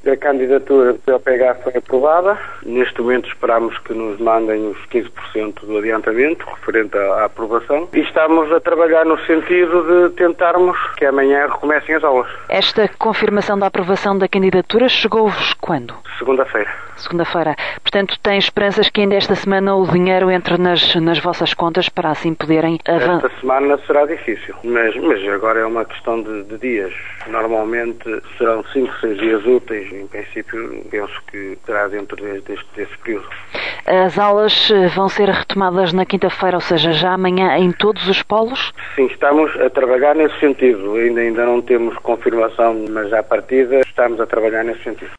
A candidatura do POPH foi aprovada. Neste momento esperamos que nos mandem os 15% do adiantamento referente à aprovação e estamos a trabalhar no sentido de tentarmos que amanhã recomecem as aulas. Esta confirmação da aprovação da candidatura chegou-vos quando? Segunda-feira. Segunda-feira. Portanto, tem esperanças que ainda esta semana o dinheiro entre nas vossas contas para assim poderem avançar? Esta semana será difícil, mas agora é uma questão de dias. Normalmente serão 5, 6 dias úteis. Em princípio, penso que será dentro desse período. As aulas vão ser retomadas na quinta-feira, ou seja, já amanhã em todos os polos? Sim, estamos a trabalhar nesse sentido. Ainda não temos confirmação, mas à partida estamos a trabalhar nesse sentido.